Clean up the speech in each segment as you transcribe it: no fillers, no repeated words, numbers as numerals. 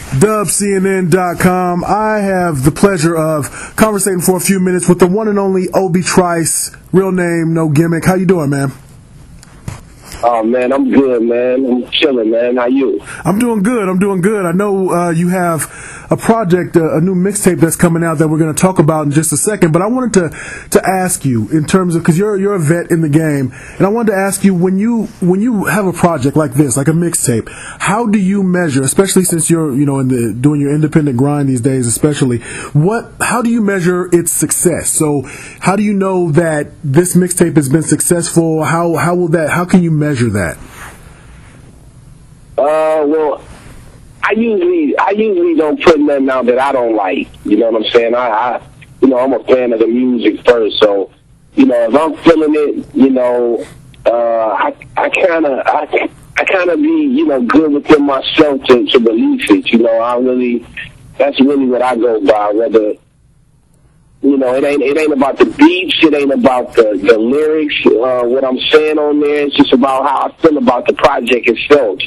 DubCNN.com. I have the pleasure of conversating for a few minutes with the one and only Obi Trice. Real name, no gimmick. How you doing, man? Oh, man, I'm good, man. I'm chilling, man. How you? I'm doing good. I know you have a project, a new mixtape that's coming out that we're going to talk about in just a second, but I wanted to ask you in terms of, because you're a vet in the game, and I wanted to ask you, when you have a project like this, like a mixtape, how do you measure, especially since you're doing your independent grind these days, especially, how do you measure its success? So how do you know that this mixtape has been successful? How can you measure that? Well, I usually don't put nothing out that I don't like. You know what I'm saying? I'm a fan of the music first, so if I'm feeling it, I kind of be good within myself to release it. That's really what I go by. Whether it ain't about the beats, it ain't about the lyrics, what I'm saying on there. It's just about how I feel about the project itself.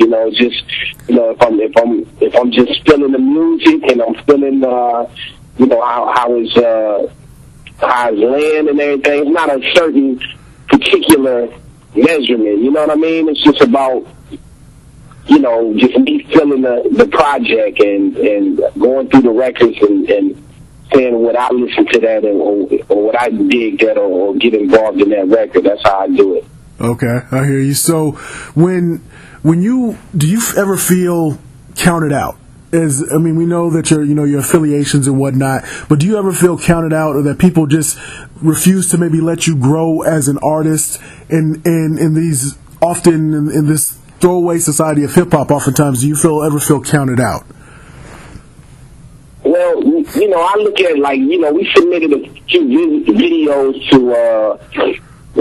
If I'm just feeling the music and I'm feeling how it's land and everything. It's not a certain particular measurement. You know what I mean? It's just about just me feeling the project and going through the records and saying what I listen to that or what I dig that or get involved in that record. That's how I do it. Okay, I hear you. So do you ever feel counted out? We know that your affiliations and whatnot, but do you ever feel counted out, or that people just refuse to maybe let you grow as an artist in these, often in this throwaway society of hip hop? Oftentimes, do you ever feel counted out? Well, I look at it we submitted a few videos to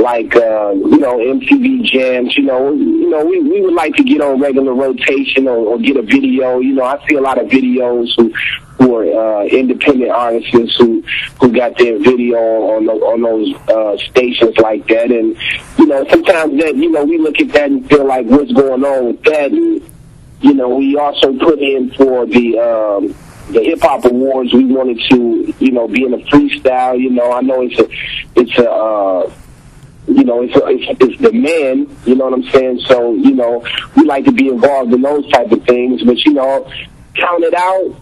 MTV Jams. We would like to get on regular rotation or get a video. I see a lot of videos who are independent artists who got their video on those stations like that, and sometimes that we look at that and feel like, what's going on with that? And we also put in for the Hip Hop Awards. We wanted to, be in a freestyle. I know it's the men, you know what I'm saying? So, we like to be involved in those type of things, but, count it out.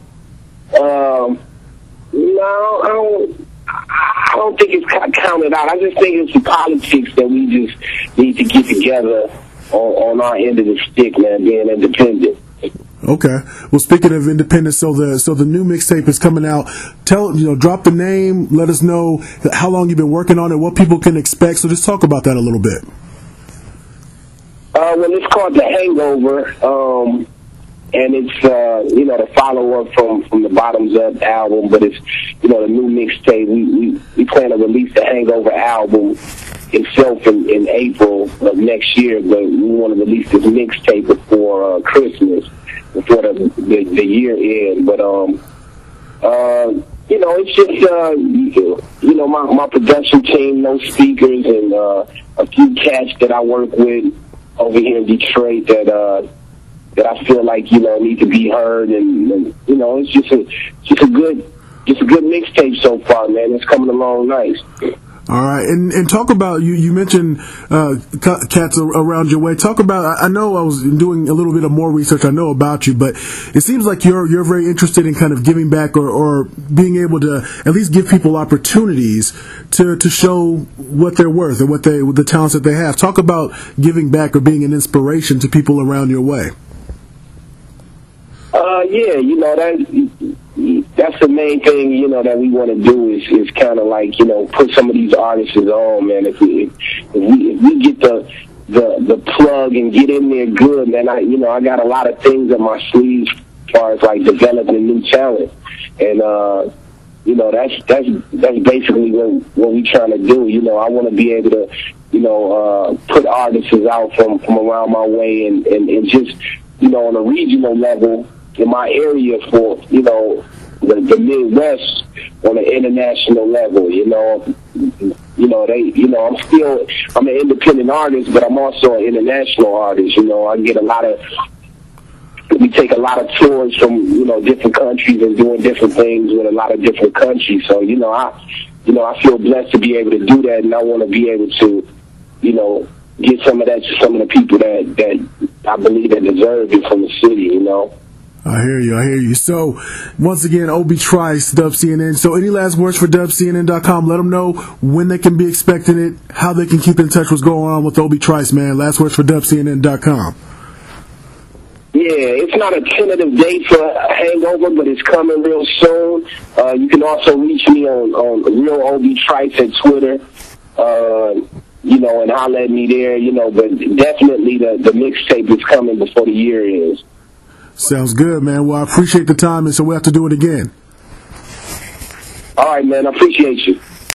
No, I don't think it's counted out. I just think it's the politics that we just need to get together on our end of the stick, man, being independent. Okay. Well, speaking of independence, so the new mixtape is coming out. Drop the name. Let us know how long you've been working on it, what people can expect. So just talk about that a little bit. Well, it's called The Hangover, and it's the follow up from the Bottoms Up album. But it's the new mixtape. We plan to release the Hangover album itself in April of next year, but we want to release this mixtape before Christmas, before the year end. But it's just my production team, no speakers, and a few cats that I work with over here in Detroit that I feel like need to be heard, and it's just a good mixtape so far, man. It's coming along nice. All right, and talk about, you mentioned cats around your way. Talk about, I know I was doing a little bit of more research, I know about you, but it seems like you're very interested in kind of giving back or being able to at least give people opportunities to show what they're worth and the talents that they have. Talk about giving back or being an inspiration to people around your way. That's the main thing, that we want to do is kind of like, put some of these artists on, man. If we get the plug and get in there good, man, I got a lot of things in my sleeves as far as like developing new talent. And, that's basically what we trying to do. I want to be able to, put artists out from around my way and just, on a regional level in my area for, the Midwest on an international level. I'm an independent artist, but I'm also an international artist. I get a lot of we take a lot of tours from, you know, different countries and doing different things with a lot of different countries. So, I feel blessed to be able to do that, and I want to be able to, you know, get some of that to some of the people that I believe that deserve it from the city, you know. I hear you. So, once again, Obi Trice, Dub CNN. So, any last words for DubCNN.com? Let them know when they can be expecting it, how they can keep in touch what's going on with Obi Trice, man. Last words for DubCNN.com. Yeah, it's not a tentative date for Hangover, but it's coming real soon. You can also reach me on Real Obi Trice at Twitter, you know, and holler at me there, you know, but definitely the mixtape is coming before the year is. Sounds good, man. Well, I appreciate the time, and so we'll have to do it again. All right, man. I appreciate you.